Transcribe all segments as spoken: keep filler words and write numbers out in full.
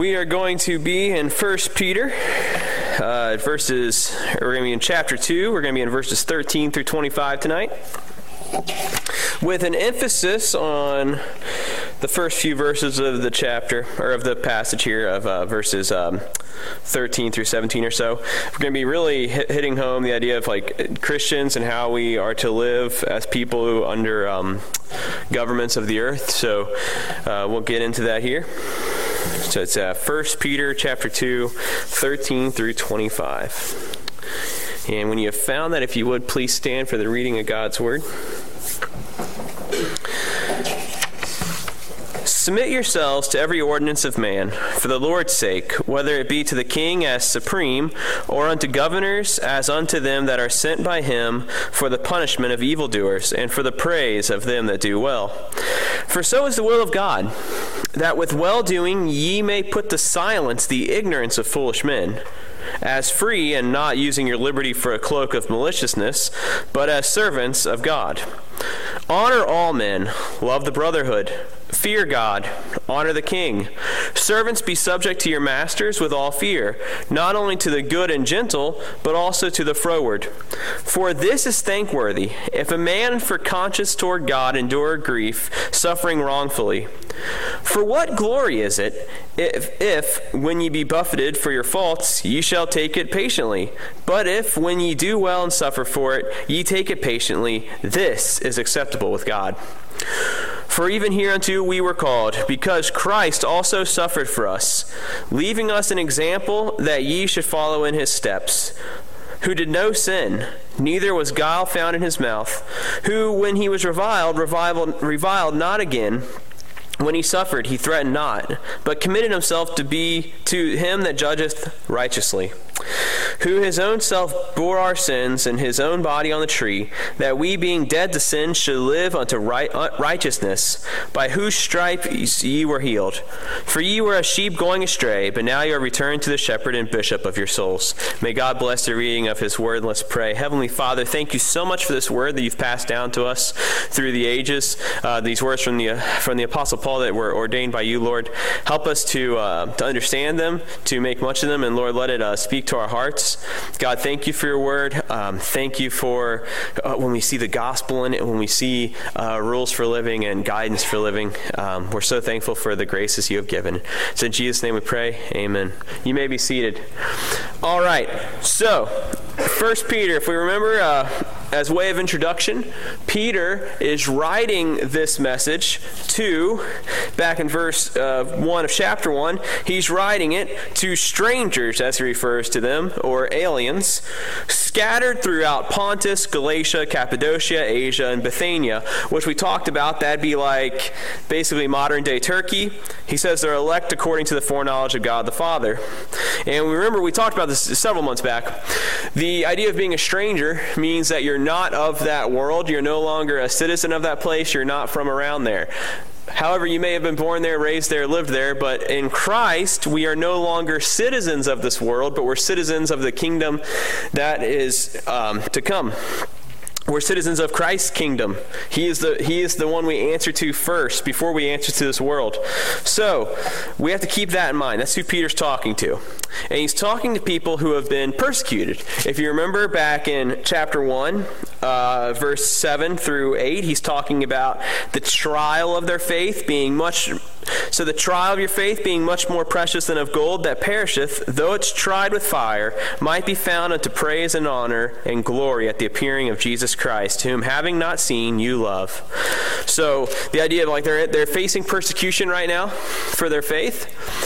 We are going to be in First Peter, uh, verses, we're going to be in chapter two. We're going to be in verses thirteen through twenty-five tonight, with an emphasis on the first few verses of the chapter, or of the passage here, of uh, verses um, thirteen through seventeen or so. We're going to be really hit, hitting home the idea of like Christians and how we are to live as people under um, governments of the earth. So uh, we'll get into that here. So it's uh, First Peter chapter two, thirteen through twenty-five. And when you have found that, if you would, please stand for the reading of God's Word. Submit yourselves to every ordinance of man, for the Lord's sake, whether it be to the king as supreme, or unto governors as unto them that are sent by him for the punishment of evildoers, and for the praise of them that do well. For so is the will of God, that with well-doing ye may put to silence the ignorance of foolish men, as free and not using your liberty for a cloak of maliciousness, but as servants of God. Honor all men, love the brotherhood, fear God, honor the king. Servants, be subject to your masters with all fear, not only to the good and gentle, but also to the froward. For this is thankworthy, if a man for conscience toward God endure grief, suffering wrongfully. For what glory is it, if, if when ye be buffeted for your faults, ye shall take it patiently? But if, when ye do well and suffer for it, ye take it patiently, this is acceptable with God. For even hereunto we were called, because Christ also suffered for us, leaving us an example that ye should follow in his steps, who did no sin, neither was guile found in his mouth, who, when he was reviled, reviled, reviled not again. When he suffered, he threatened not, but committed himself to be to him that judgeth righteously, who his own self bore our sins in his own body on the tree, that we, being dead to sin, should live unto right, uh, righteousness, by whose stripes ye were healed. For ye were as sheep going astray, but now you are returned to the shepherd and bishop of your souls. May God bless the reading of his word. Let's pray. Heavenly Father, thank you so much for this word that you've passed down to us through the ages. Uh, these words from the uh, from the Apostle Paul that were ordained by you, Lord. Help us to uh, to understand them, to make much of them, and Lord, let it uh, speak to our hearts. God, thank you for your word. Um, thank you for uh, when we see the gospel in it, when we see uh, rules for living and guidance for living. Um, we're so thankful for the graces you have given. So in Jesus' name we pray, amen. You may be seated. All right, so First Peter, if we remember, uh, as way of introduction, Peter is writing this message to, back in verse uh, one of chapter one, he's writing it to strangers, as he refers to them, or aliens, scattered throughout Pontus, Galatia, Cappadocia, Asia, and Bithynia, which we talked about. That'd be like basically modern-day Turkey. He says they're elect according to the foreknowledge of God the Father. And we remember, we talked about this several months back. The idea of being a stranger means that you're not of that world. You're no longer a citizen of that place. You're not from around there. However, you may have been born there, raised there, lived there, but in Christ, we are no longer citizens of this world, but we're citizens of the kingdom that is um, to come. We're citizens of Christ's kingdom. He is the he is the one we answer to first before we answer to this world. So we have to keep that in mind. That's who Peter's talking to. And he's talking to people who have been persecuted. If you remember back in chapter one, uh, verse seven through eight, he's talking about the trial of their faith being much... So the trial of your faith being much more precious than of gold that perisheth, though it's tried with fire, might be found unto praise and honor and glory at the appearing of Jesus Christ, whom having not seen, you love. So the idea of like they're they're facing persecution right now for their faith.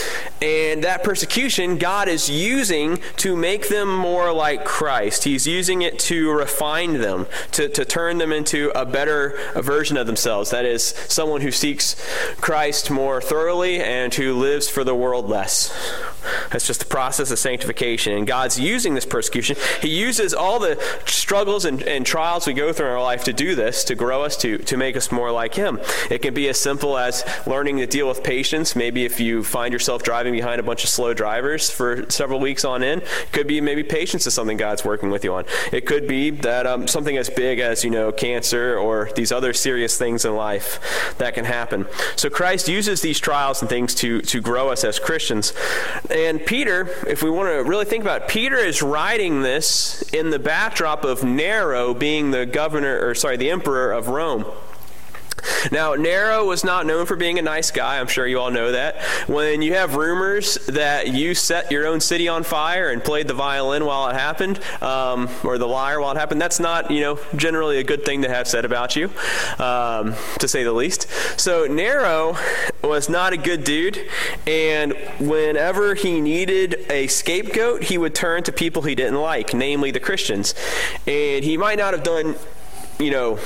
And that persecution, God is using to make them more like Christ. He's using it to refine them, to, to turn them into a better version of themselves. That is, someone who seeks Christ more thoroughly and who lives for the world less. That's just the process of sanctification. And God's using this persecution. He uses all the struggles and, and trials we go through in our life to do this, to grow us, to, to make us more like him. It can be as simple as learning to deal with patience. Maybe if you find yourself driving behind a bunch of slow drivers for several weeks on end, it could be maybe patience is something God's working with you on. It could be that um, something as big as, you know, cancer or these other serious things in life that can happen. So Christ uses these trials and things to, to grow us as Christians. And Peter, if we want to really think about it, Peter is writing this in the backdrop of Nero being the governor, or sorry, the emperor of Rome. Now, Nero was not known for being a nice guy. I'm sure you all know that. When you have rumors that you set your own city on fire and played the violin while it happened, um, or the lyre while it happened, that's not, you know, generally a good thing to have said about you, um, to say the least. So Nero was not a good dude, and whenever he needed a scapegoat, he would turn to people he didn't like, namely the Christians. And he might not have done, you know,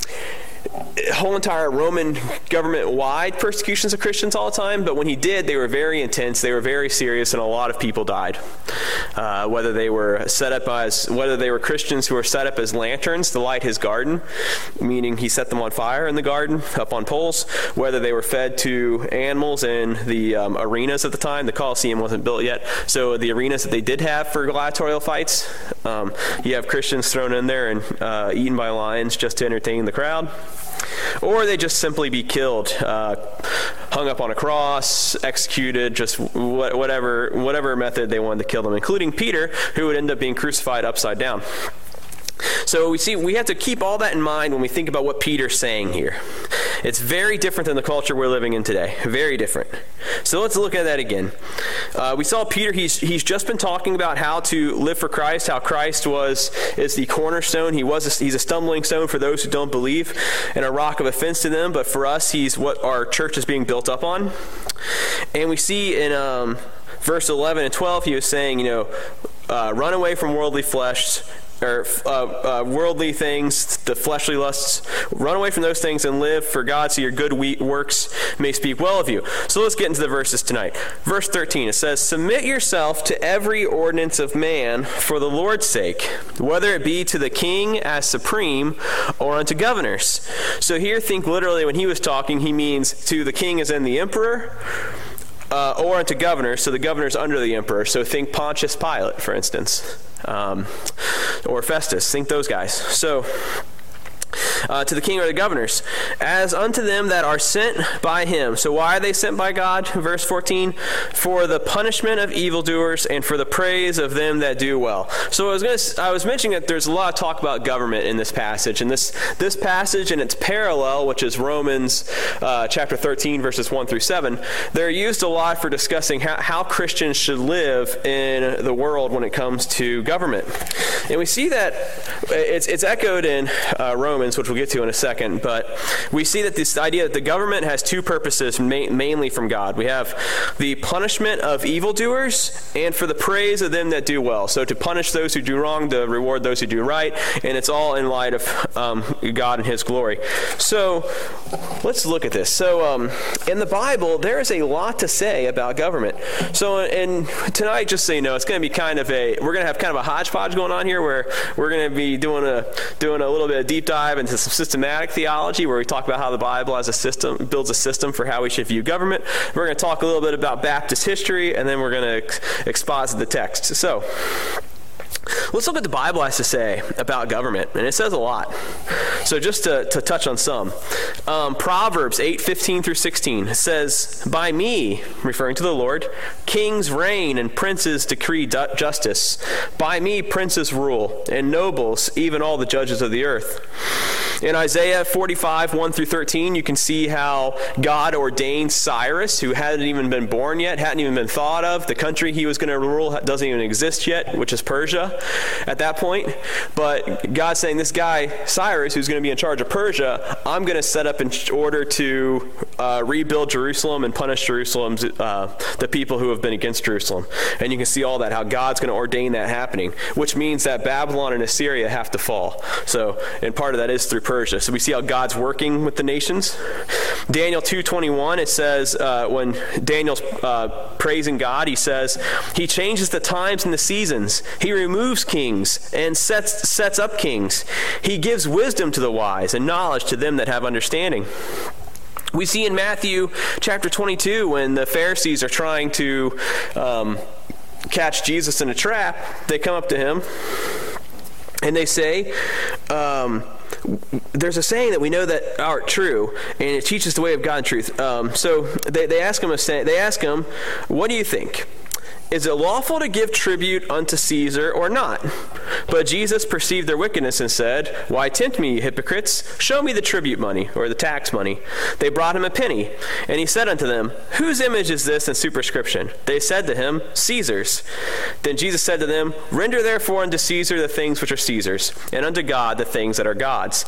whole entire Roman government-wide persecutions of Christians all the time, but when he did, they were very intense, they were very serious, and a lot of people died. Uh, whether they were set up as, whether they were Christians who were set up as lanterns to light his garden, meaning he set them on fire in the garden, up on poles, whether they were fed to animals in the um, arenas at the time. The Colosseum wasn't built yet, so the arenas that they did have for gladiatorial fights, um, you have Christians thrown in there and uh, eaten by lions just to entertain the crowd. Or they just simply be killed, uh, hung up on a cross, executed, just wh- whatever whatever method they wanted to kill them, including Peter, who would end up being crucified upside down. So we see we have to keep all that in mind when we think about what Peter's saying here. It's very different than the culture we're living in today. Very different. So let's look at that again. Uh, we saw Peter, he's he's just been talking about how to live for Christ, how Christ was is the cornerstone. He was a, he's a stumbling stone for those who don't believe and a rock of offense to them, but for us, he's what our church is being built up on. And we see in um, verse eleven and twelve, he was saying, you know, uh, run away from worldly flesh, or uh, uh, worldly things, the fleshly lusts. Run away from those things and live for God, so your good works may speak well of you. So let's get into the verses tonight. Verse thirteen, it says, submit yourself to every ordinance of man for the Lord's sake, whether it be to the king as supreme or unto governors. So here, think literally when he was talking, he means to the king as in the emperor, uh, or unto governors, so the governor's under the emperor. So think Pontius Pilate, for instance. Um, or Festus, think those guys. So, uh, to the king or the governors, as unto them that are sent by him. So why are they sent by God? Verse fourteen, for the punishment of evildoers and for the praise of them that do well. So I was going to, I was mentioning that there's a lot of talk about government in this passage, and this this passage and its parallel, which is Romans uh, chapter thirteen, verses one through seven, they're used a lot for discussing how, how Christians should live in the world when it comes to government. And we see that it's it's echoed in uh, Romans, which we'll get to in a second, but we see that this idea that the government has two purposes, ma- mainly from God. We have the punishment of evildoers and for the praise of them that do well. So to punish those who do wrong, to reward those who do right, and it's all in light of um, God and his glory. So let's look at this. So um, in the Bible, there is a lot to say about government. So and tonight, just so you know, it's going to be kind of a, we're going to have kind of a hodgepodge going on here where we're going to be doing a doing a little bit of deep dive into some systematic theology where we talk about how the Bible as a system builds a system for how we should view government. We're going to talk a little bit about Baptist history, and then we're going to ex- exposit the text. So let's look what the Bible has to say about government, and it says a lot. So just to, to touch on some. Um, Proverbs eight fifteen through sixteen says, by me, referring to the Lord, kings reign and princes decree du- justice. By me princes rule, and nobles, even all the judges of the earth. In Isaiah forty-five, one through thirteen, you can see how God ordained Cyrus, who hadn't even been born yet, hadn't even been thought of. The country he was going to rule doesn't even exist yet, which is Persia at that point. But God's saying, this guy, Cyrus, who's going to be in charge of Persia, I'm going to set up in order to uh, rebuild Jerusalem and punish Jerusalem's, uh, the people who have been against Jerusalem. And you can see all that, how God's going to ordain that happening, which means that Babylon and Assyria have to fall. So, and part of that is through Persia. So we see how God's working with the nations. Daniel two twenty-one, it says, uh, when Daniel's uh, praising God, he says, he changes the times and the seasons. He removes kings and sets, sets up kings. He gives wisdom to the wise and knowledge to them that have understanding. We see in Matthew chapter twenty-two, when the Pharisees are trying to um, catch Jesus in a trap, they come up to him and they say, um, there's a saying that we know that are true, and it teaches the way of God and truth. Um, so they, they ask him, a say, they ask him, what do you think? Is it lawful to give tribute unto Caesar or not? But Jesus perceived their wickedness and said, why tempt me, you hypocrites? Show me the tribute money, or the tax money. They brought him a penny, and he said unto them, whose image is this in superscription? They said to him, Caesar's. Then Jesus said to them, render therefore unto Caesar the things which are Caesar's, and unto God the things that are God's.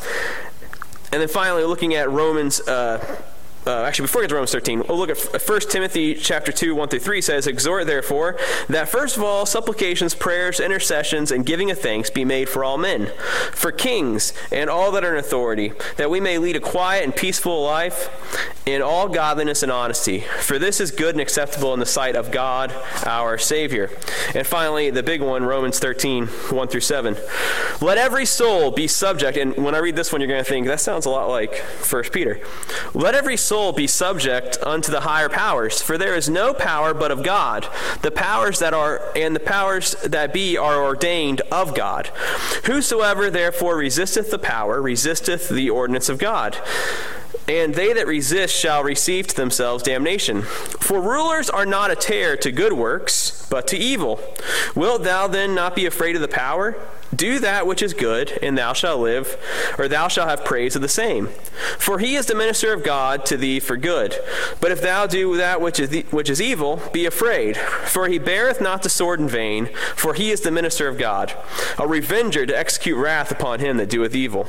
And then finally, looking at Romans uh Uh, actually, before we get to Romans thirteen, we'll look at First Timothy chapter two, one through three says, exhort therefore that first of all supplications, prayers, intercessions, and giving of thanks be made for all men, for kings and all that are in authority, that we may lead a quiet and peaceful life in all godliness and honesty. For this is good and acceptable in the sight of God, our Savior. And finally, the big one, Romans thirteen, one through seven. Let every soul be subject, and when I read this one, you're going to think, that sounds a lot like First Peter. Let every soul be subject unto the higher powers, for there is no power but of God. The powers that are and the powers that be are ordained of God. Whosoever therefore resisteth the power resisteth the ordinance of God. And they that resist shall receive to themselves damnation. For rulers are not a terror to good works, but to evil. Wilt thou then not be afraid of the power? Do that which is good, and thou shalt live, or thou shalt have praise of the same. For he is the minister of God to thee for good. But if thou do that which is, which is evil, be afraid. For he beareth not the sword in vain, for he is the minister of God, a revenger to execute wrath upon him that doeth evil.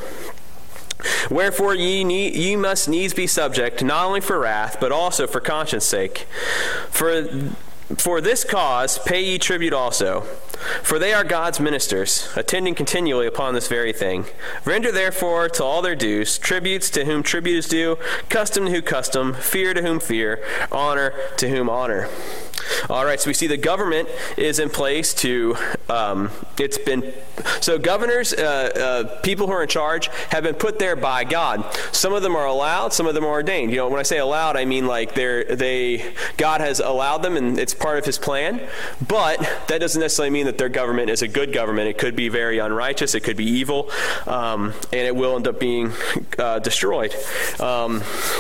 Wherefore ye, need, ye must needs be subject, not only for wrath, but also for conscience sake. For For this cause pay ye tribute also, for they are God's ministers, attending continually upon this very thing. Render therefore to all their dues, tributes to whom tribute is due, custom to whom custom, fear to whom fear, honor to whom honor. All right, so we see the government is in place to, um, it's been, so governors, uh, uh, people who are in charge, have been put there by God. Some of them are allowed, some of them are ordained. You know, when I say allowed, I mean like they're, they, God has allowed them and it's part of his plan, but that doesn't necessarily mean that their government is a good government. It could be very unrighteous, it could be evil, um, and it will end up being uh, destroyed. Um,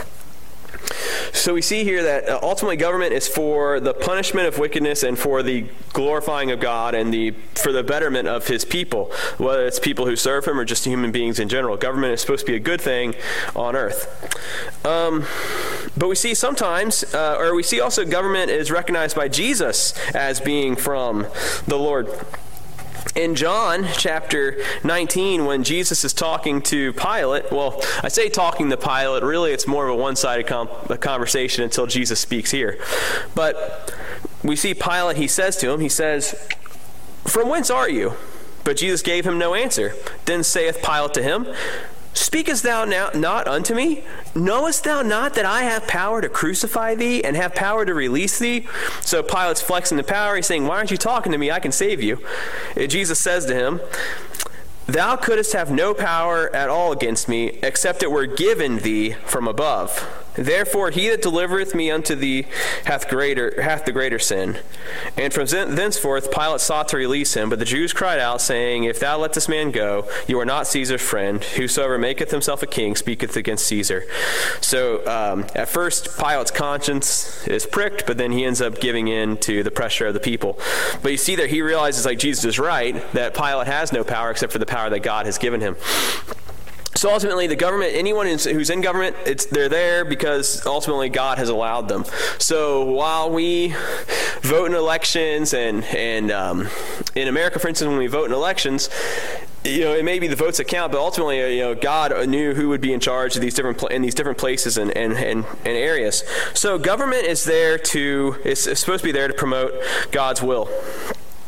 So we see here that ultimately government is for the punishment of wickedness and for the glorifying of God and the for the betterment of his people, whether it's people who serve him or just human beings in general. Government is supposed to be a good thing on earth. Um, but we see sometimes, uh, or we see also government is recognized by Jesus as being from the Lord. In John chapter nineteen, when Jesus is talking to Pilate, well, I say talking to Pilate, really it's more of a one-sided com- a conversation until Jesus speaks here. But we see Pilate, he says to him, he says, "From whence are you?" But Jesus gave him no answer. Then saith Pilate to him, "Speakest thou now not unto me? Knowest thou not that I have power to crucify thee and have power to release thee?" So Pilate's flexing the power. He's saying, "Why aren't you talking to me? I can save you." And Jesus says to him, "Thou couldst have no power at all against me, except it were given thee from above. Therefore he that delivereth me unto thee hath greater hath the greater sin." And from thenceforth Pilate sought to release him, but the Jews cried out, saying, "If thou let this man go, you are not Caesar's friend. Whosoever maketh himself a king speaketh against Caesar." So um, at first Pilate's conscience is pricked, but then he ends up giving in to the pressure of the people. But you see that he realizes, like Jesus is right, that Pilate has no power except for the power that God has given him. So ultimately, the government, anyone who's in government, it's they're there because ultimately God has allowed them. So while we vote in elections, and and um, in America, for instance, when we vote in elections, you know, it may be the votes that count, but ultimately, you know, God knew who would be in charge of these different in these different places and and, and, and areas. So government is there to, it's supposed to be there to promote God's will.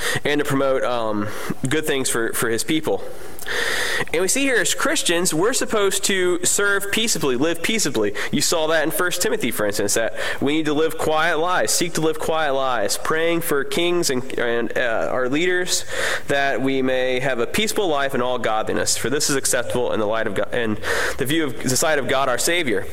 and to promote um, good things for, for his people. And we see here as Christians, we're supposed to serve peaceably, live peaceably. You saw that in First Timothy, for instance, that we need to live quiet lives, seek to live quiet lives, praying for kings and, and uh, our leaders, that we may have a peaceful life in all godliness. For this is acceptable in the light of God, and the view of the sight of God our Savior.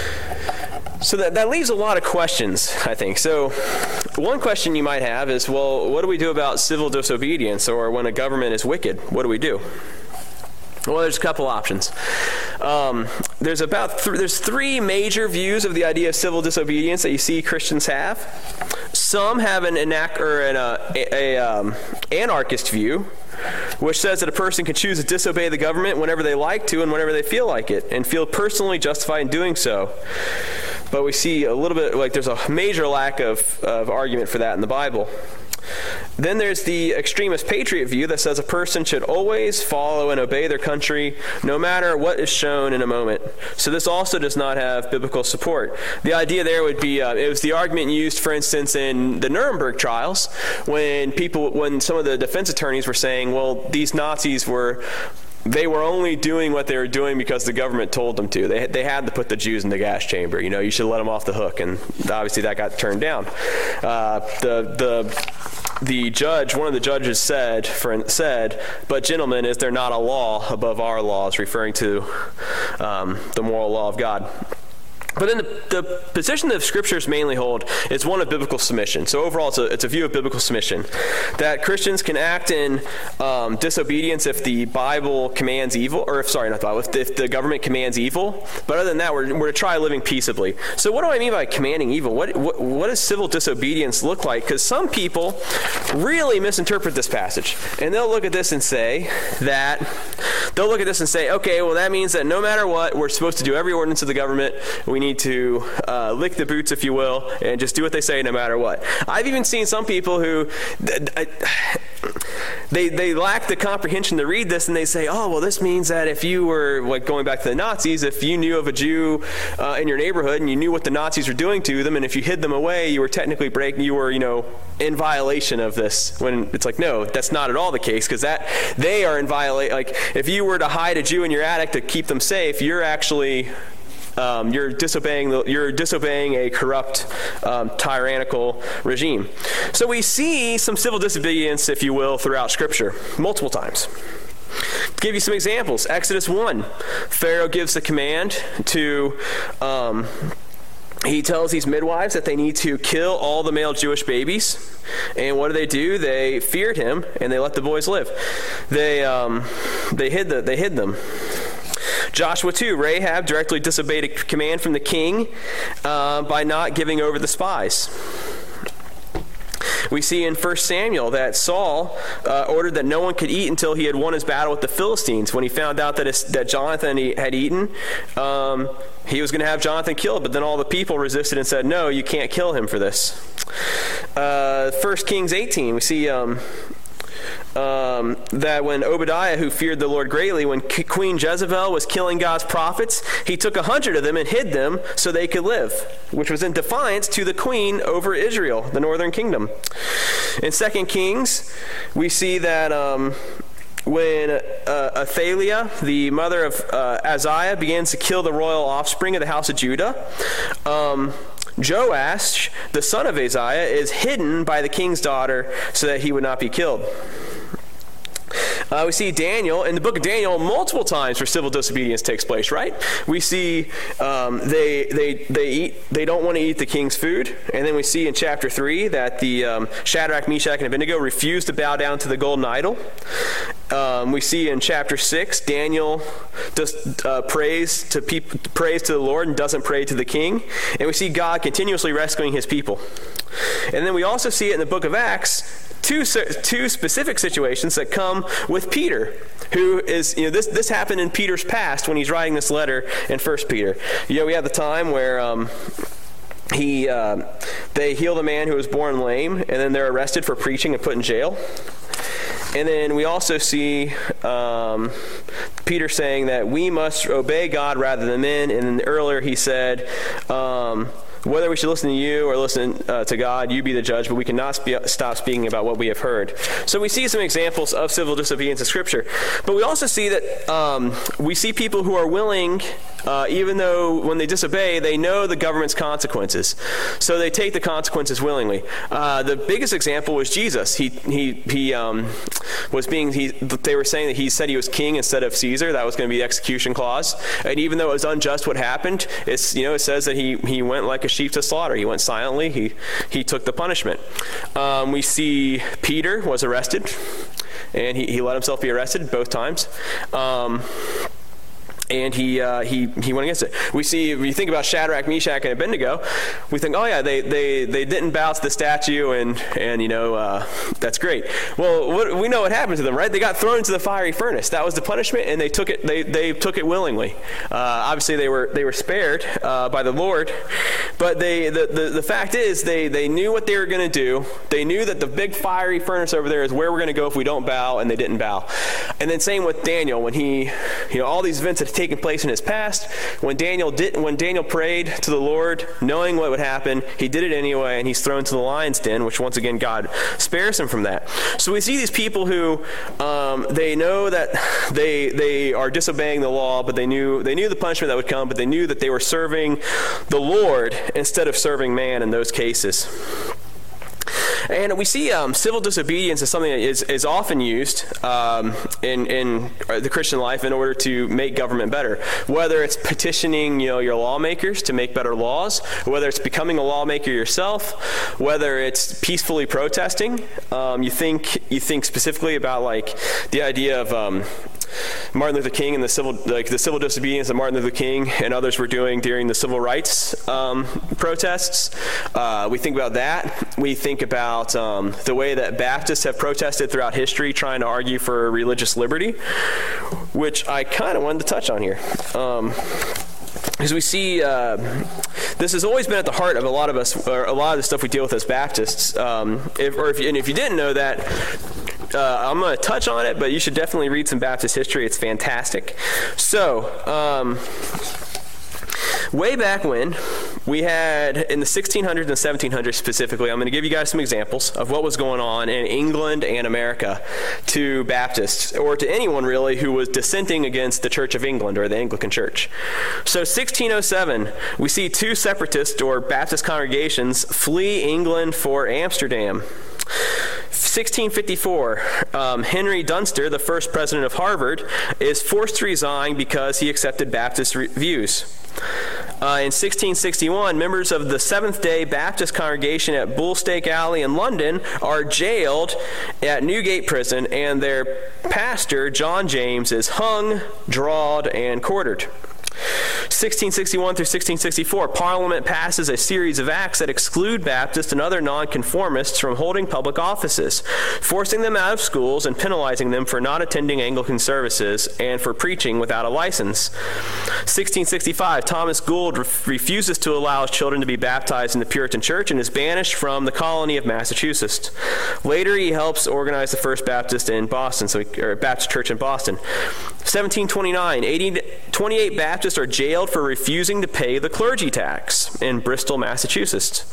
So that, that leaves a lot of questions, I think. So one question you might have is, well, what do we do about civil disobedience, or when a government is wicked? What do we do? Well, there's a couple options. Um, there's about th- there's three major views of the idea of civil disobedience that you see Christians have. Some have an anac- or an uh, a, a um, anarchist view, which says that a person can choose to disobey the government whenever they like to and whenever they feel like it, and feel personally justified in doing so. But we see a little bit, like there's a major lack of, of argument for that in the Bible. Then there's the extremist patriot view that says a person should always follow and obey their country no matter what is shown in a moment. So this also does not have biblical support. The idea there would be, uh, it was the argument used, for instance, in the Nuremberg trials, when people, when some of the defense attorneys were saying, well, these Nazis were... They were only doing what they were doing because the government told them to. They they had to put the Jews in the gas chamber. You know, you should let them off the hook, and obviously that got turned down. Uh, the the the judge, one of the judges said, for, said, "But gentlemen, is there not a law above our laws?" Referring to um, the moral law of God. But then the, the position that scriptures mainly hold is one of biblical submission. So overall, it's a, it's a view of biblical submission, that Christians can act in um, disobedience if the Bible commands evil, or if, sorry, not the Bible, if, if the government commands evil. But other than that, we're, we're to try living peaceably. So what do I mean by commanding evil? What, what, what does civil disobedience look like? Because some people really misinterpret this passage. And they'll look at this and say that, they'll look at this and say, okay, well, that means that no matter what, we're supposed to do every ordinance of the government. We need to uh, lick the boots, if you will, and just do what they say no matter what. I've even seen some people who they they lack the comprehension to read this, and they say, oh, well, this means that if you were, like going back to the Nazis, if you knew of a Jew uh, in your neighborhood and you knew what the Nazis were doing to them, and if you hid them away, you were technically breaking, you were, you know, in violation of this. When it's like, no, that's not at all the case, because that they are in violation. Like, if you were to hide a Jew in your attic to keep them safe, you're actually Um, you're disobeying the, you're disobeying a corrupt, um, tyrannical regime. So we see some civil disobedience, if you will, throughout Scripture, multiple times. To give you some examples, Exodus one, Pharaoh gives the command to, um, he tells these midwives that they need to kill all the male Jewish babies. And what do they do? They feared him, and they let the boys live. They um, they hid the, they hid them. Joshua two, Rahab directly disobeyed a command from the king uh, by not giving over the spies. We see in First Samuel that Saul uh, ordered that no one could eat until he had won his battle with the Philistines. When he found out that, his, that Jonathan he had eaten, um, he was going to have Jonathan killed, but then all the people resisted and said, no, you can't kill him for this. Uh, First Kings eighteen, we see... Um, Um, that when Obadiah, who feared the Lord greatly, when K- Queen Jezebel was killing God's prophets, he took a hundred of them and hid them so they could live, which was in defiance to the queen over Israel, the northern kingdom. In Second Kings, we see that um, when uh, Athaliah, the mother of uh, Uzziah, begins to kill the royal offspring of the house of Judah, um, Joash, the son of Uzziah, is hidden by the king's daughter so that he would not be killed. Uh, we see Daniel, in the book of Daniel, multiple times where civil disobedience takes place, right? We see um, they they they eat they don't want to eat the king's food, and then we see in chapter three that the um, Shadrach, Meshach, and Abednego refuse to bow down to the golden idol. Um, we see in chapter six, Daniel just uh, prays to people, prays to the Lord and doesn't pray to the king, and we see God continuously rescuing his people. And then we also see it in the book of Acts. Two two specific situations that come with Peter, who is, you know, this this happened in Peter's past when he's writing this letter in First Peter. You know, we have the time where um, he uh, they heal the man who was born lame, and then they're arrested for preaching and put in jail. And then we also see um, Peter saying that we must obey God rather than men. And then earlier he said, um, Whether we should listen to you or listen uh, to God, you be the judge, but we cannot spe- stop speaking about what we have heard. So we see some examples of civil disobedience in Scripture, but we also see that um, we see people who are willing, uh, even though when they disobey, they know the government's consequences. So they take the consequences willingly. Uh, the biggest example was Jesus. He he he um, was being, he, they were saying that he said he was king instead of Caesar. That was going to be the execution clause. And even though it was unjust what happened, it's, you know, it says that he, he went like a sheep to slaughter. He went silently. He, he took the punishment. Um, we see Peter was arrested, and he, he let himself be arrested both times. Um, And he uh, he he went against it. We see, when you think about Shadrach, Meshach, and Abednego, we think, oh yeah, they they, they didn't bow to the statue, and and you know uh, that's great. Well, what, we know what happened to them, right? They got thrown into the fiery furnace. That was the punishment, and they took it. They they took it willingly. Uh, obviously, they were they were spared uh, by the Lord, but they the, the the fact is they they knew what they were going to do. They knew that the big fiery furnace over there is where we're going to go if we don't bow, and they didn't bow. And then same with Daniel, when he, you know, all these events had taken place in his past. When Daniel did, when Daniel prayed to the Lord, knowing what would happen, he did it anyway, and he's thrown to the lion's den, which once again God spares him from that. So we see these people who um, they know that they they are disobeying the law, but they knew they knew the punishment that would come, but they knew that they were serving the Lord instead of serving man in those cases. And we see um, civil disobedience as something that is, is often used um, in, in the Christian life in order to make government better. Whether it's petitioning, you know, your lawmakers to make better laws, whether it's becoming a lawmaker yourself, whether it's peacefully protesting. Um, you think you think specifically about like the idea of um, Martin Luther King and the civil like the civil disobedience that Martin Luther King and others were doing during the civil rights um, protests. Uh, we think about that. We think about um, the way that Baptists have protested throughout history, trying to argue for religious liberty, which I kind of wanted to touch on here. Um, As we see, uh, this has always been at the heart of a lot of us, or a lot of the stuff we deal with as Baptists. Um, if, or if you, and if you didn't know that, uh, I'm going to touch on it, but you should definitely read some Baptist history. It's fantastic. So, um, way back when, we had, in the sixteen hundreds and seventeen hundreds specifically, I'm going to give you guys some examples of what was going on in England and America to Baptists, or to anyone really who was dissenting against the Church of England or the Anglican Church. So sixteen oh seven, we see two separatist or Baptist congregations flee England for Amsterdam. sixteen fifty-four, um, Henry Dunster, the first president of Harvard, is forced to resign because he accepted Baptist re- views. Uh, in sixteen sixty-one, members of the Seventh-day Baptist congregation at Bullstake Alley in London are jailed at Newgate Prison, and their pastor, John James, is hung, drawed, and quartered. sixteen sixty-one through sixteen sixty-four, Parliament passes a series of acts that exclude Baptists and other nonconformists from holding public offices, forcing them out of schools and penalizing them for not attending Anglican services and for preaching without a license. sixteen sixty-five, Thomas Gould re- refuses to allow his children to be baptized in the Puritan Church and is banished from the colony of Massachusetts. Later, he helps organize the First Baptist in Boston, so he, or Baptist Church in Boston. seventeen twenty-nine, eighty, twenty-eight Baptists are jailed for refusing to pay the clergy tax in Bristol, Massachusetts.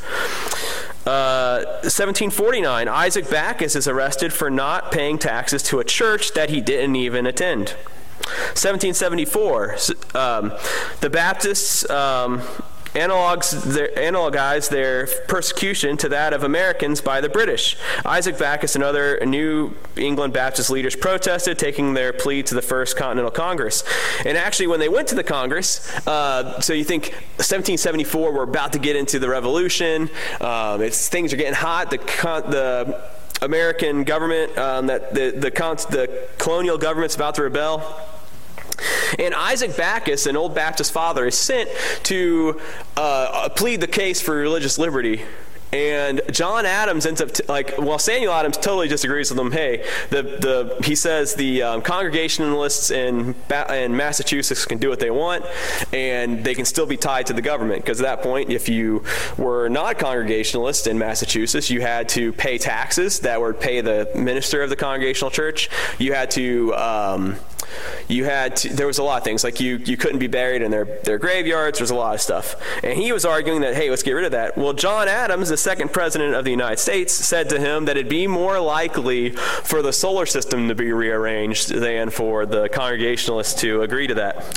Uh, seventeen forty-nine, Isaac Backus is arrested for not paying taxes to a church that he didn't even attend. seventeen seventy-four, um, the Baptists um, analogs their, analogize their persecution to that of Americans by the British. Isaac Backus and other New England Baptist leaders protested, taking their plea to the First Continental Congress. And actually, when they went to the Congress, uh, so you think seventeen seventy-four, we're about to get into the Revolution. Um, it's things are getting hot. The the American government, um, that the the, the colonial government's about to rebel. And Isaac Backus, an old Baptist father, is sent to uh, plead the case for religious liberty. And John Adams ends up, t- like, well, Samuel Adams totally disagrees with him. Hey, the the he says the um, Congregationalists in, ba- in Massachusetts can do what they want, and they can still be tied to the government. Because at that point, if you were not Congregationalist in Massachusetts, you had to pay taxes that would pay the minister of the Congregational Church. You had to... Um, you had to, there was a lot of things, like you you couldn't be buried in their, their graveyards. There's a lot of stuff. And he was arguing that, hey, let's get rid of that. Well, John Adams, the second president of the United States, said to him that it'd be more likely for the solar system to be rearranged than for the Congregationalists to agree to that.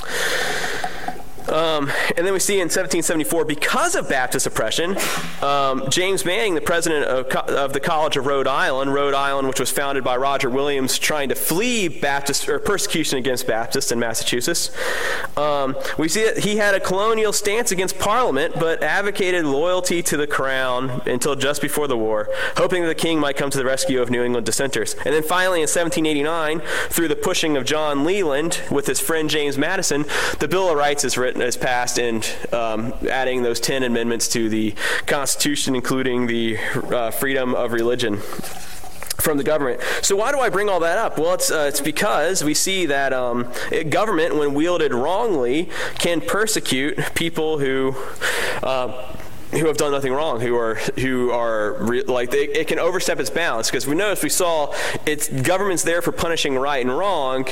Um, and then we see in seventeen seventy-four, because of Baptist oppression, um, James Manning, the president of, Co- of the College of Rhode Island, Rhode Island, which was founded by Roger Williams, trying to flee Baptist or persecution against Baptists in Massachusetts. Um, we see that he had a colonial stance against Parliament, but advocated loyalty to the crown until just before the war, hoping that the king might come to the rescue of New England dissenters. And then finally, in seventeen eighty-nine, through the pushing of John Leland with his friend James Madison, the Bill of Rights is written. Is passed, and um, adding those ten amendments to the Constitution, including the uh, freedom of religion from the government. So why do I bring all that up? Well, it's uh, it's because we see that um, it, government, when wielded wrongly, can persecute people who uh, who have done nothing wrong, who are who are re- like they, it can overstep its bounds. Because we notice we saw it's government's there for punishing right and wrong.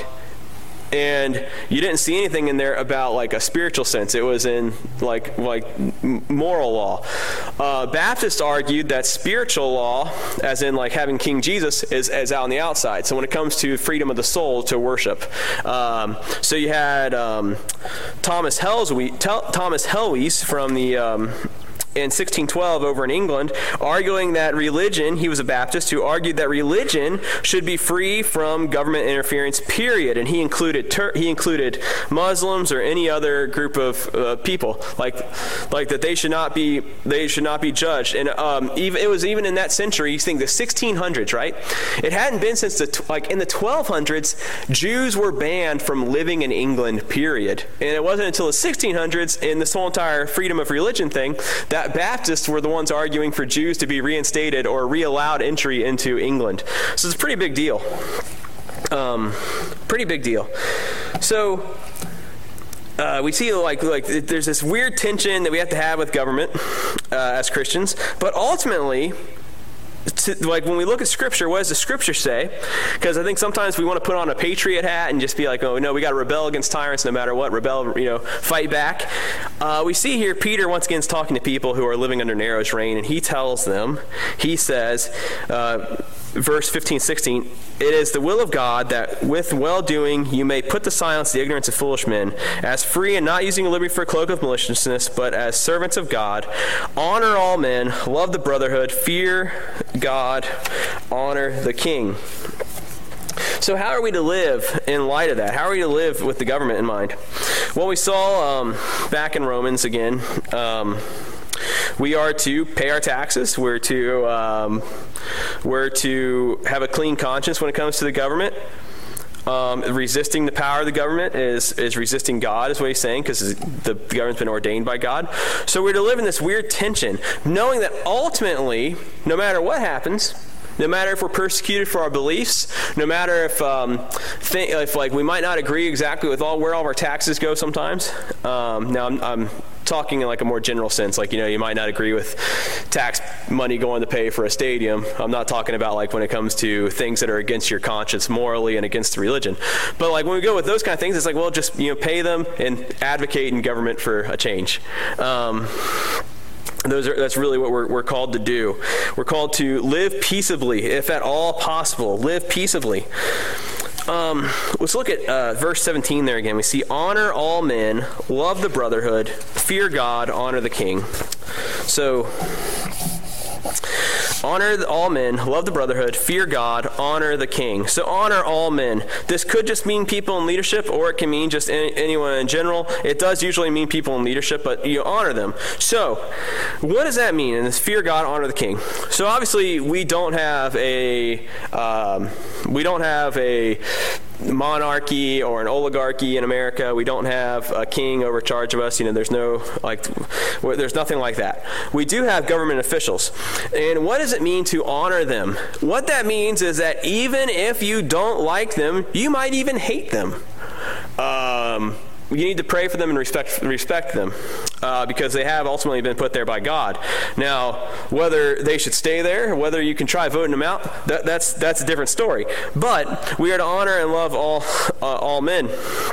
And you didn't see anything in there about like a spiritual sense. It was in like like moral law. Uh, Baptists argued that spiritual law, as in like having King Jesus, is, is out on the outside. So when it comes to freedom of the soul to worship. Um, so you had um, Thomas Helwys, Thomas Helwys from the... Um, in sixteen twelve over in England, arguing that religion, he was a Baptist who argued that religion should be free from government interference, period. And he included Tur- he included Muslims or any other group of uh, people, like like that they should not be they should not be judged. And um, even it was even in that century, you think the sixteen hundreds, right? It hadn't been since the like in the twelve hundreds, Jews were banned from living in England, period. And it wasn't until the sixteen hundreds, in this whole entire freedom of religion thing, that Baptists were the ones arguing for Jews to be reinstated or re-allowed entry into England. So it's a pretty big deal. Um, pretty big deal. So uh, we see like like there's this weird tension that we have to have with government uh, as Christians, but ultimately, To, like when we look at Scripture, what does the Scripture say? Because I think sometimes we want to put on a patriot hat and just be like, oh no, we got to rebel against tyrants no matter what, rebel, you know, fight back. Uh, we see here Peter once again is talking to people who are living under Nero's reign, and he tells them, he says, uh, verse fifteen, sixteen, it is the will of God that with well-doing you may put to silence the ignorance of foolish men, as free and not using liberty for a cloak of maliciousness, but as servants of God. Honor all men, love the brotherhood, fear God, honor the king. So how are we to live in light of that? How are we to live with the government in mind? Well, we saw um, back in Romans again, um, we are to pay our taxes. We're to um, we're to have a clean conscience when it comes to the government. Um, resisting the power of the government is is resisting God, is what he's saying, because the, the government's been ordained by God. So we're to live in this weird tension, knowing that ultimately, no matter what happens, no matter if we're persecuted for our beliefs, no matter if, um, think, if like we might not agree exactly with all where all of our taxes go sometimes. Um, now I'm, I'm talking in like a more general sense, like, you know, you might not agree with tax money going to pay for a stadium. I'm not talking about like when it comes to things that are against your conscience morally and against the religion. But like when we go with those kind of things, it's like, well, just, you know, pay them and advocate in government for a change. Um, Those are, that's really what we're, we're called to do. We're called to live peaceably, if at all possible. Live peaceably. Um, let's look at uh, verse seventeen there again. We see, honor all men, love the brotherhood, fear God, honor the king. So, honor all men, love the brotherhood, fear God, honor the king. So honor all men. This could just mean people in leadership, or it can mean just any, anyone in general. It does usually mean people in leadership, but you honor them. So what does that mean? And this fear God, honor the king. So obviously we don't have a um, we don't have a monarchy or an oligarchy in America. We don't have a king over charge of us. You know, there's no like, there's nothing like that. We do have government officials. And what does it mean to honor them? What that means is that even if you don't like them, you might even hate them. Um, you need to pray for them and respect respect them uh, because they have ultimately been put there by God. Now, whether they should stay there, whether you can try voting them out, that, that's that's a different story. But we are to honor and love all uh, all men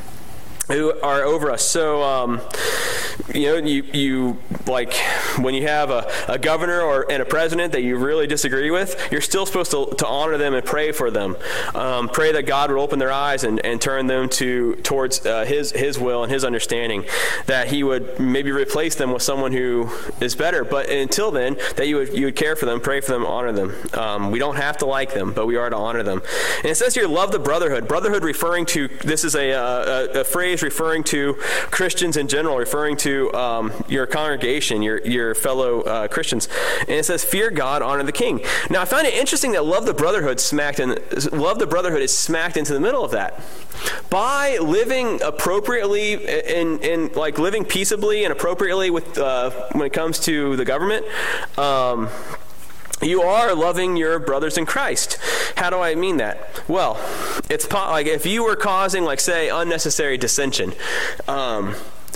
who are over us. So, um, you know, you, you like when you have a, a governor or and a president that you really disagree with, you're still supposed to, to honor them and pray for them. Um, pray that God would open their eyes and, and turn them to towards uh, his his will and his understanding, that he would maybe replace them with someone who is better. But until then, that you would you would care for them, pray for them, honor them. Um, we don't have to like them, but we are to honor them. And it says here, love the brotherhood. Brotherhood referring to, this is a, a, a phrase referring to Christians in general, referring to um, your congregation, your your fellow uh, Christians. And it says, fear God, honor the king. Now, I find it interesting that love the brotherhood smacked in, love the brotherhood is smacked into the middle of that. By living appropriately and, and like living peaceably and appropriately with uh, when it comes to the government, um, you are loving your brothers in Christ. How do I mean that? Well, it's po- like if you were causing, like, say, unnecessary dissension, um,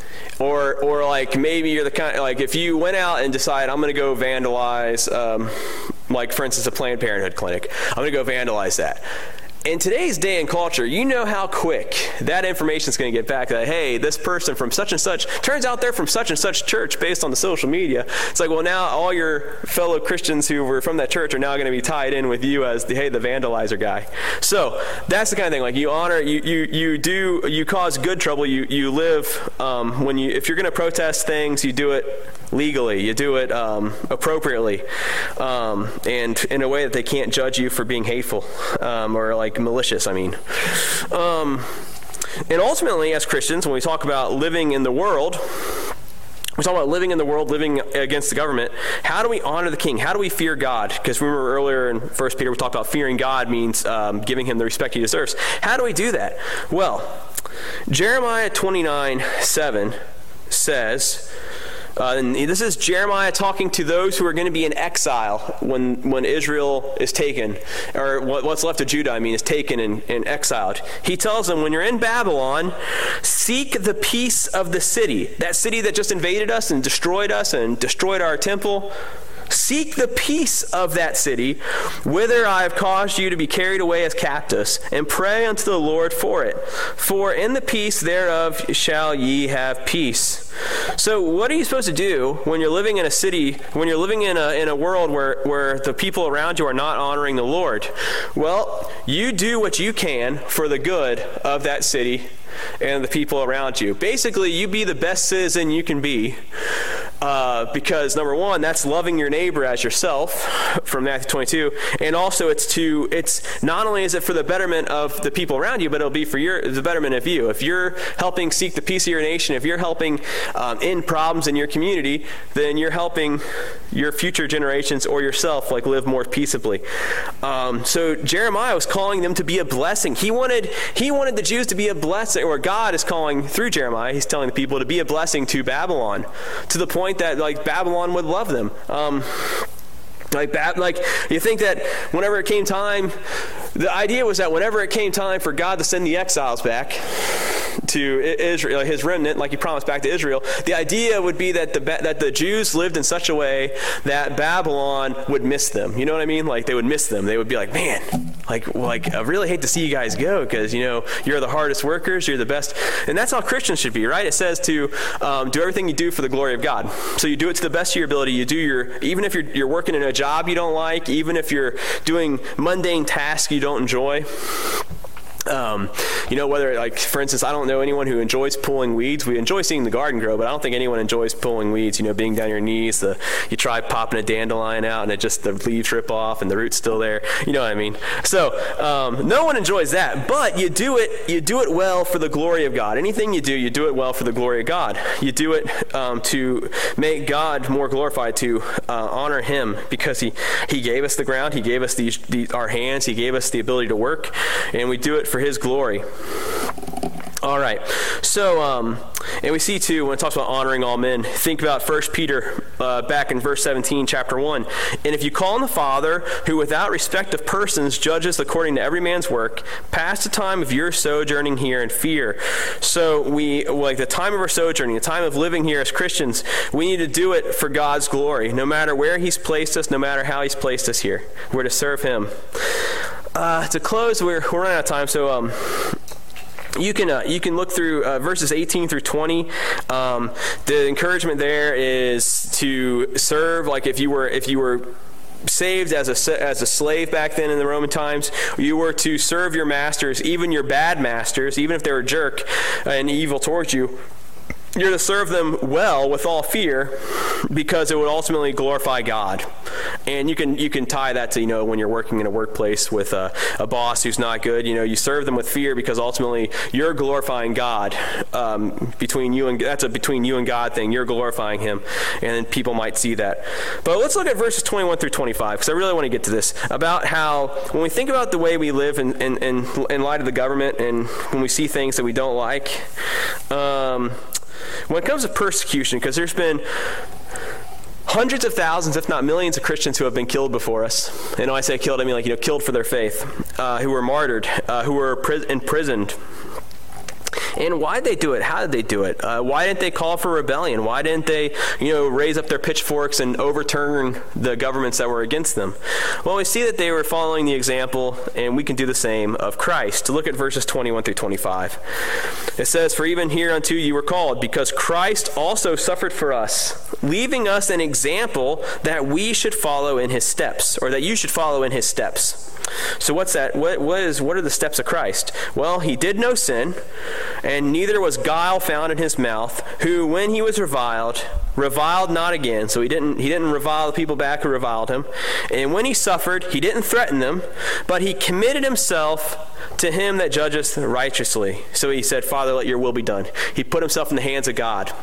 or or like maybe you're the kind, like if you went out and decide, I'm going to go vandalize, um, like for instance, a Planned Parenthood clinic. I'm going to go vandalize that. In today's day and culture, you know how quick that information is going to get back that, hey, this person from such and such, turns out they're from such and such church based on the social media. It's like, well, now all your fellow Christians who were from that church are now going to be tied in with you as the, hey, the vandalizer guy. So that's the kind of thing, like you honor, you you, you do, you cause good trouble, you, you live, um, when you, if you're going to protest things, you do it legally, you do it um, appropriately, um, and in a way that they can't judge you for being hateful um, or like malicious, I mean. Um, and ultimately, as Christians, when we talk about living in the world, we talk about living in the world, living against the government. How do we honor the king? How do we fear God? Because remember earlier in First Peter, we talked about fearing God means um, giving him the respect he deserves. How do we do that? Well, Jeremiah twenty-nine seven says, Uh, and this is Jeremiah talking to those who are going to be in exile when when Israel is taken, or what, what's left of Judah, I mean, is taken and, and exiled. He tells them, when you're in Babylon, seek the peace of the city, that city that just invaded us and destroyed us and destroyed our temple. Seek the peace of that city, whither I have caused you to be carried away as captives, and pray unto the Lord for it. For in the peace thereof shall ye have peace. So what are you supposed to do when you're living in a city, when you're living in a in a world where, where the people around you are not honoring the Lord? Well, you do what you can for the good of that city and the people around you. Basically, you be the best citizen you can be. Uh, because number one, that's loving your neighbor as yourself from Matthew twenty-two, and also it's to it's not only is it for the betterment of the people around you, but it'll be for your the betterment of you. If you're helping seek the peace of your nation, if you're helping um, end problems in your community, then you're helping your future generations or yourself like live more peaceably. Um, so Jeremiah was calling them to be a blessing. He wanted he wanted the Jews to be a blessing, or God is calling through Jeremiah. He's telling the people to be a blessing to Babylon, to the point that like Babylon would love them. Um, like Bab- like you think that whenever it came time, the idea was that whenever it came time for God to send the exiles back to Israel, his remnant, like he promised back to Israel, the idea would be that the that the Jews lived in such a way that Babylon would miss them. You know what I mean? Like they would miss them. They would be like, man, like like I really hate to see you guys go because, you know, you're the hardest workers, you're the best. And that's how Christians should be, right? It says to um, do everything you do for the glory of God. So you do it to the best of your ability. You do your, even if you're you're working in a job you don't like, even if you're doing mundane tasks you don't enjoy. Um, you know, whether like, for instance, I don't know anyone who enjoys pulling weeds. We enjoy seeing the garden grow, but I don't think anyone enjoys pulling weeds, you know, being down your knees, the, you try popping a dandelion out and it just, the leaves rip off and the root's still there. You know what I mean? So, um, no one enjoys that, but you do it, you do it well for the glory of God. Anything you do, you do it well for the glory of God. You do it, um, to make God more glorified, to, uh, honor him because he, he gave us the ground. He gave us these, these, our hands. He gave us the ability to work, and we do it for his glory. All right. So, um, and we see too, when it talks about honoring all men, think about First Peter uh, back in verse seventeen, chapter one. And if you call on the Father, who without respect of persons judges according to every man's work, pass the time of your sojourning here in fear. So we, like the time of our sojourning, the time of living here as Christians, we need to do it for God's glory. No matter where he's placed us, no matter how he's placed us here, we're to serve him. Uh, to close, we're, we're running out of time, so um, you can uh, you can look through uh, verses eighteen through twenty. Um, the encouragement there is to serve, like if you were if you were saved as a as a slave back then in the Roman times, you were to serve your masters, even your bad masters, even if they were a jerk and evil towards you. You're to serve them well with all fear, because it would ultimately glorify God. And you can you can tie that to, you know, when you're working in a workplace with a, a boss who's not good, you know, you serve them with fear because ultimately you're glorifying God. Um, between you and that's a between you and God thing. You're glorifying him, and then people might see that. But let's look at verses twenty-one through twenty-five, because I really want to get to this about how when we think about the way we live in in, in, in light of the government, and when we see things that we don't like. Um, When it comes to persecution, because there's been hundreds of thousands, if not millions, of Christians who have been killed before us. And when I say killed, I mean like, you know, killed for their faith, uh, who were martyred, uh, who were pri- imprisoned. And why did they do it? How did they do it? Uh, why didn't they call for rebellion? Why didn't they, you know, raise up their pitchforks and overturn the governments that were against them? Well, we see that they were following the example, and we can do the same, of Christ. Look at verses twenty-one through twenty-five. It says, "For even hereunto you were called, because Christ also suffered for us, leaving us an example that we should follow in his steps," or that you should follow in his steps. So what's that? What, what is? What are the steps of Christ? Well, he did no sin, and neither was guile found in his mouth, who, when he was reviled, reviled not again. So he didn't he didn't revile the people back who reviled him. And when he suffered, he didn't threaten them, but he committed himself to him that judgeth righteously. So he said, "Father, let your will be done." He put himself in the hands of God.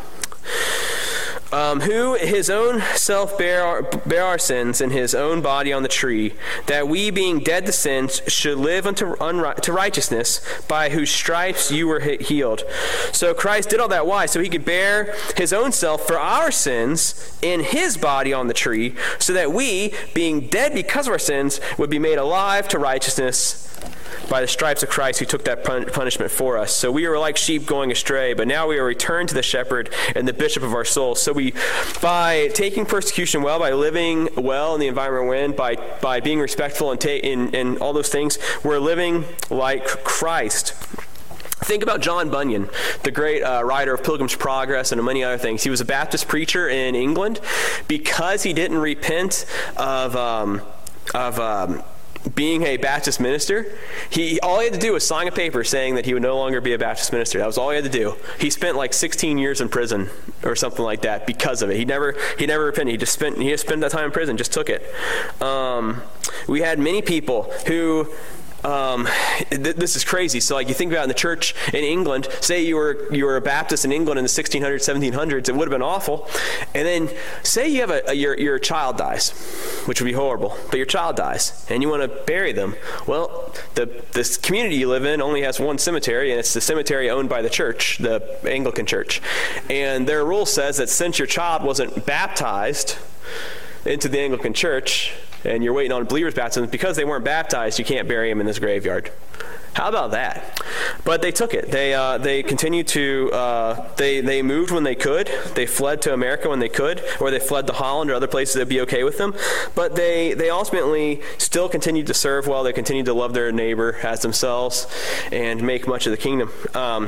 Um, who his own self bare our, bare our sins in his own body on the tree, that we, being dead to sins, should live unto unri- to righteousness, by whose stripes you were healed. So Christ did all that. Why? So he could bear his own self for our sins in his body on the tree, so that we, being dead because of our sins, would be made alive to righteousness by the stripes of Christ, who took that pun- punishment for us. So we were like sheep going astray, but now we are returned to the shepherd and the bishop of our souls. So we, by taking persecution well, by living well in the environment we're in, by, by being respectful and, ta- in, and all those things, we're living like Christ. Think about John Bunyan, the great uh, writer of Pilgrim's Progress and many other things. He was a Baptist preacher in England. Because he didn't repent of um, of um, being a Baptist minister, he all he had to do was sign a paper saying that he would no longer be a Baptist minister. That was all he had to do. He spent like sixteen years in prison or something like that because of it. He never he never repented. He just spent he just spent that time in prison, just took it. Um, we had many people who. Um, th- this is crazy. So like you think about in the church in England, say you were you were a Baptist in England in the sixteen hundreds, seventeen hundreds, it would have been awful. And then say you have a, a your your child dies, which would be horrible, but your child dies and you want to bury them. Well, the this community you live in only has one cemetery, and it's the cemetery owned by the church, the Anglican church. And their rule says that since your child wasn't baptized into the Anglican church, and you're waiting on believers' baptism, because they weren't baptized, you can't bury them in this graveyard. How about that? But they took it. They uh, they continued to, uh, they, they moved when they could. They fled to America when they could, or they fled to Holland or other places that would be okay with them. But they, they ultimately still continued to serve well. They continued to love their neighbor as themselves and make much of the kingdom. Um,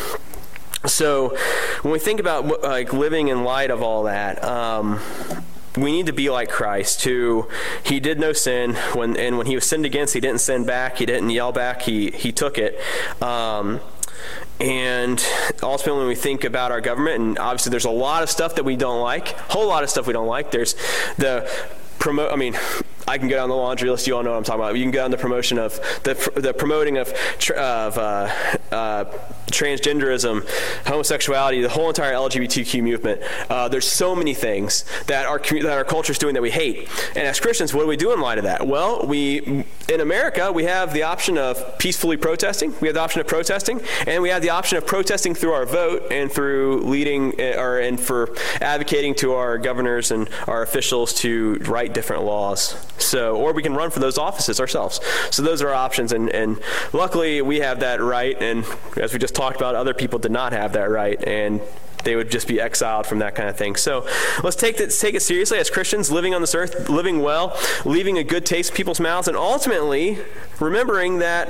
so when we think about like living in light of all that, um, we need to be like Christ, who he did no sin, when and when he was sinned against, he didn't sin back, he didn't yell back, he he took it. Um, and ultimately, when we think about our government, and obviously there's a lot of stuff that we don't like, a whole lot of stuff we don't like. There's the promote. I mean, I can go down the laundry list. You all know what I'm talking about. You can go down the promotion of the the promoting of of uh, uh, transgenderism, homosexuality, the whole entire L G B T Q movement. Uh, there's so many things that our that our culture is doing that we hate. And as Christians, what do we do in light of that? Well, we in America we have the option of peacefully protesting. We have the option of protesting, and we have the option of protesting through our vote and through leading or and for advocating to our governors and our officials to write different laws. So, or we can run for those offices ourselves. So those are our options, and, and luckily we have that right, and as we just talked about, other people did not have that right, and they would just be exiled from that kind of thing. So let's take this, take it seriously as Christians, living on this earth, living well, leaving a good taste in people's mouths, and ultimately remembering that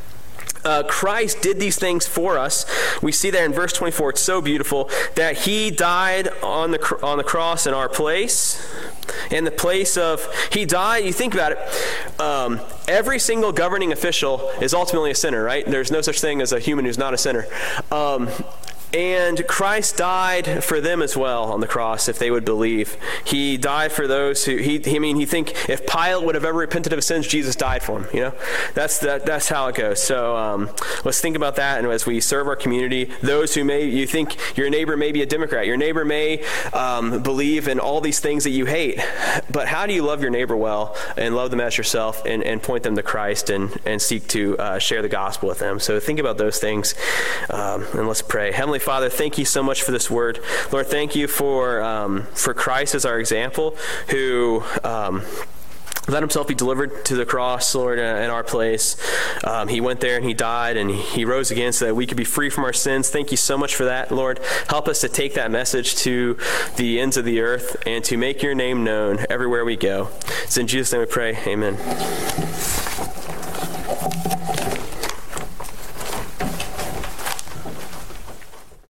Uh, Christ did these things for us. We see that in verse twenty-four. It's so beautiful that he died on the cr- on the cross in our place. In the place of, he died, you think about it, um, every single governing official is ultimately a sinner, right? There's no such thing as a human who's not a sinner. Um, And Christ died for them as well on the cross if they would believe. He died for those who, he, he I mean, he think if Pilate would have ever repented of his sins, Jesus died for him, you know? That's that, that's how it goes. So um, let's think about that, and as we serve our community, those who may, you think your neighbor may be a Democrat, your neighbor may um, believe in all these things that you hate, but how do you love your neighbor well and love them as yourself and, and point them to Christ and, and seek to uh, share the gospel with them? So think about those things, um, and let's pray. Heavenly Father, thank you so much for this word. Lord, thank you for um, for Christ as our example, who um, let himself be delivered to the cross, Lord, in our place. Um, he went there and he died and he rose again so that we could be free from our sins. Thank you so much for that, Lord. Help us to take that message to the ends of the earth and to make your name known everywhere we go. It's in Jesus' name we pray. Amen.